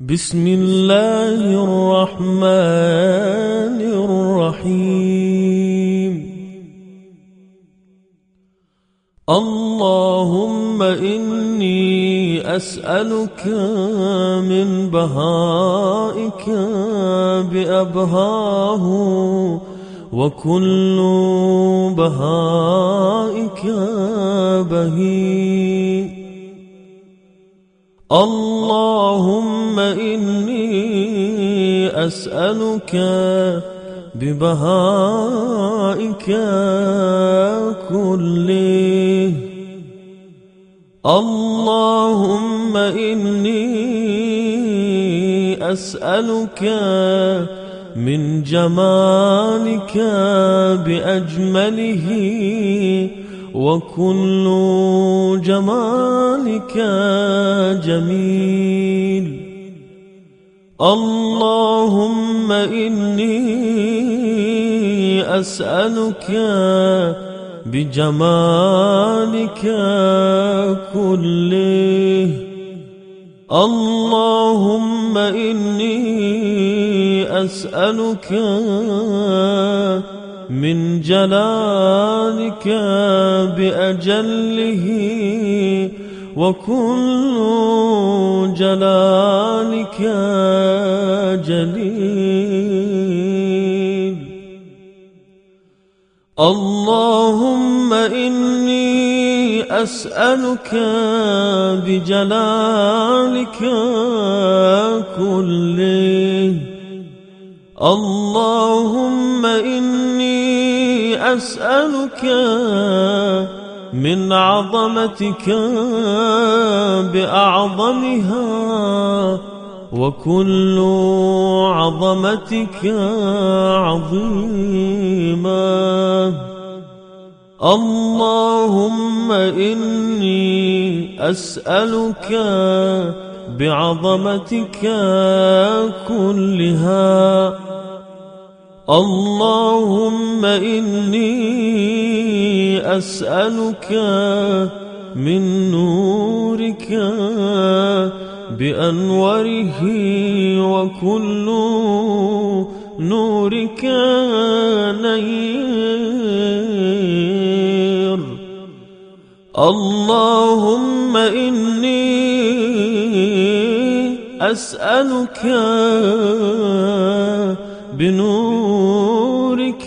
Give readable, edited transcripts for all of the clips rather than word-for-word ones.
بسم الله الرحمن الرحيم. اللهم إني أسألك من بهائك بأبهاه وكل بهائك بهي. اللهم إني أسألك ببهائك كله. اللهم إني أسألك من جمالك بأجمله وكل جمالك جميل. اللهم إني أسألك بجمالك كله. اللهم إني أسألك من جلالك بأجله وكل جلالك جليل. اللهم إني أسألك بجلالك كله. اللهم إني أسألك من عظمتك بأعظمها وكل عظمتك عظيمة. اللهم إني أسألك بعظمتك كلها. اللهم إني أسألك من نورك بأنوره وكل نورك نير. اللهم إني أسألك بنورك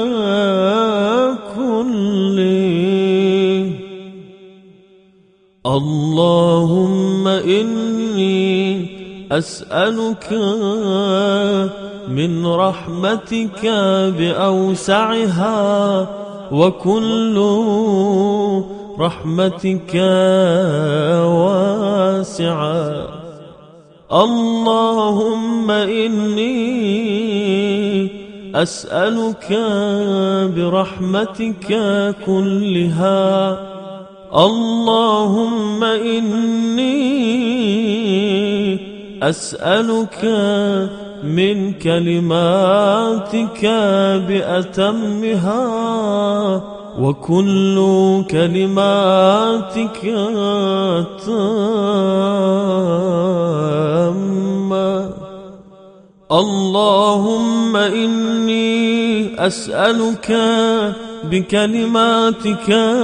كله. اللهم إني أسألك من رحمتك بأوسعها وكل رحمتك واسعة. اللهم إني أسألك برحمتك كلها. اللهم إني أسألك من كلماتك بأتمها وكل كلماتك تامة. اللهم إني أسألك بكلماتك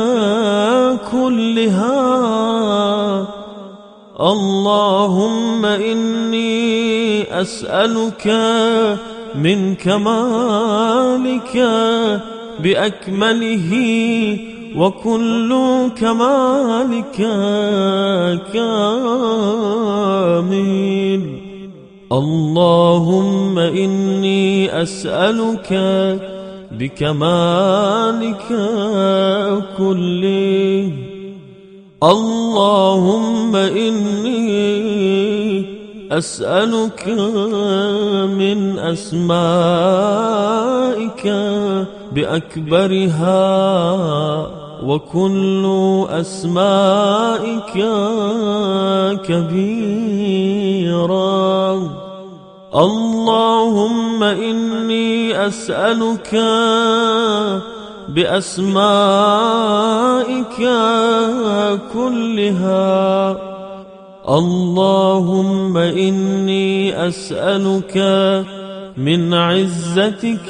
كلها. اللهم إني أسألك من كمالك بأكمله وكل كمالك كامل. اللهم إني أسألك بكمالك كله. اللهم إني أسألك من أسمائك بأكبرها وكل أسمائك كبيرا. اللهم إني أسألك بأسمائك كلها. اللهم إني أسألك من عزتك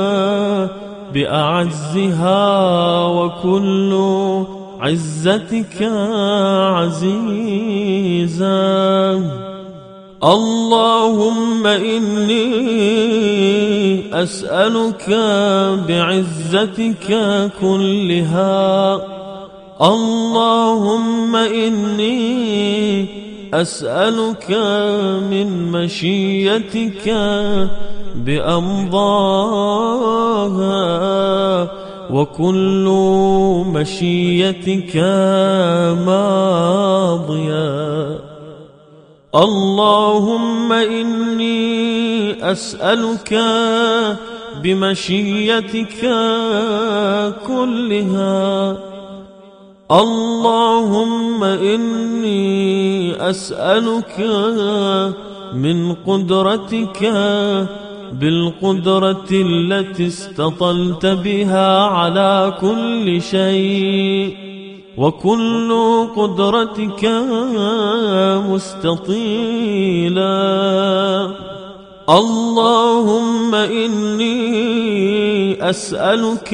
بأعزها وكل عزتك عزيزا. اللهم إني أسألك بعزتك كلها. اللهم إني أسألك من مشيتك بأمضاها وكل مشيتك ماضيا. اللهم إني أسألك بمشيتك كلها. اللهم إني أسألك من قدرتك بالقدرة التي استطلت بها على كل شيء وكل قدرتك مستطيلا. اللهم إني أسألك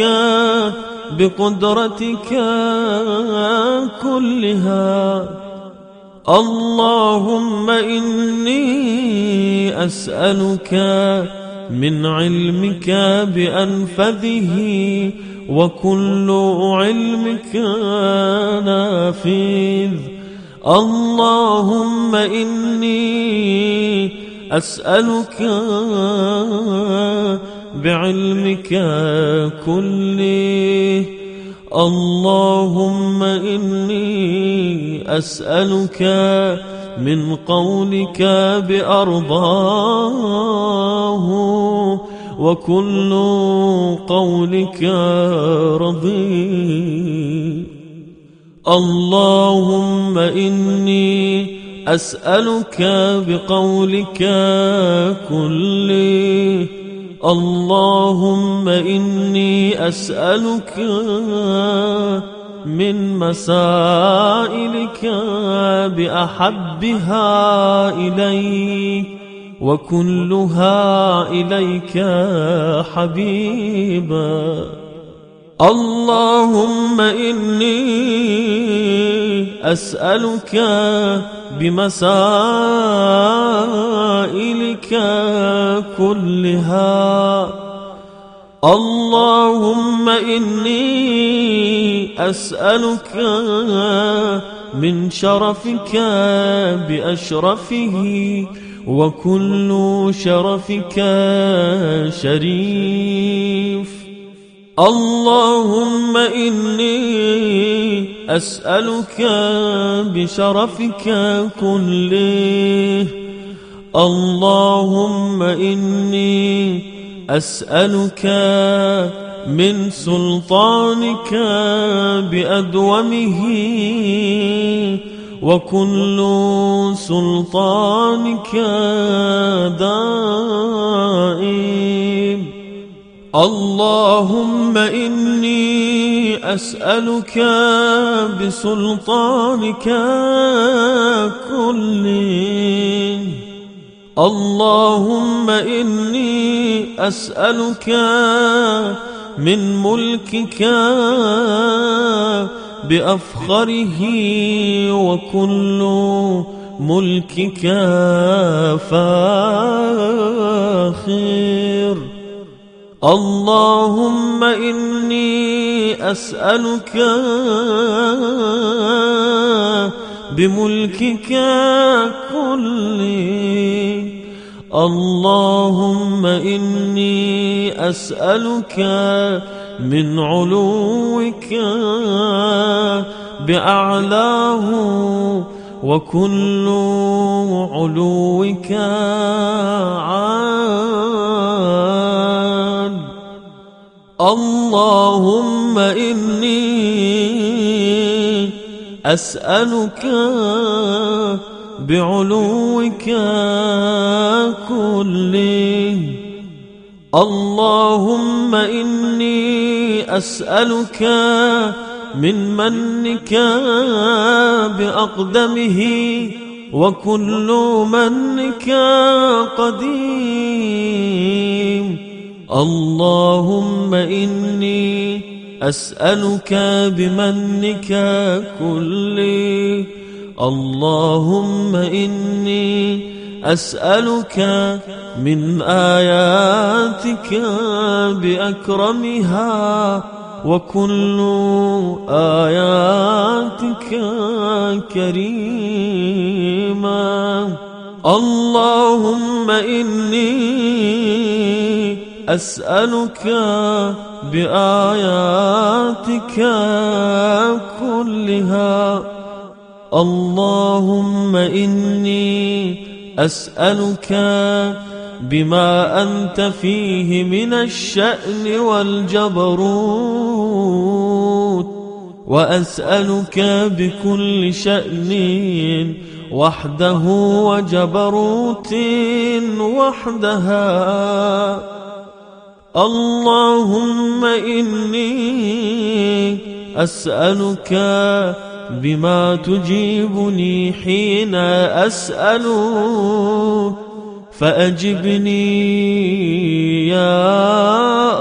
بقدرتك كلها. اللهم إني أسألك من علمك بأنفذه وكل علمك نافذ. اللهم إني أسألك بعلمك كله. اللهم إني أسألك من قولك بأرضاه وكل قولك رضي. اللهم إني أسألك بقولك كله. اللهم إني أسألك من مسائلك بأحبها إليك وكلها إليك حبيبا. اللهم إني أسألك بمسائلك كلها. اللهم إني أسألك من شرفك بأشرفه وكل شرفك شريف. اللهم إني أسألك بشرفك كله. اللهم إني أسألك من سلطانك بأدومه وكل سلطانك دائم. اللهم إني أسألك بسلطانك كله. اللهم إني أسألك من ملكك بأفخره وكل ملكك فاخر. اللهم إني أسألك بملكك كله. اللهم إني أسألك من علوك بأعلاه وكل علوك عال. اللهم إني أسألك بعلوك كله. اللهم إني أسألك من منك بأقدمه وكل منك قديم. اللهم إني أسألك بمنك كله، اللهم إني أسألك من آياتك بأكرمها، وكل آياتك كريما. اللهم إني أسألك بآياتك كلها، اللهم إني أسألك بما أنت فيه من الشأن والجبروت، وأسألك بكل شأن وحده وجبروت وحدها. اللهم إني أسألك بما تجيبني حين أسألك، فأجبني يا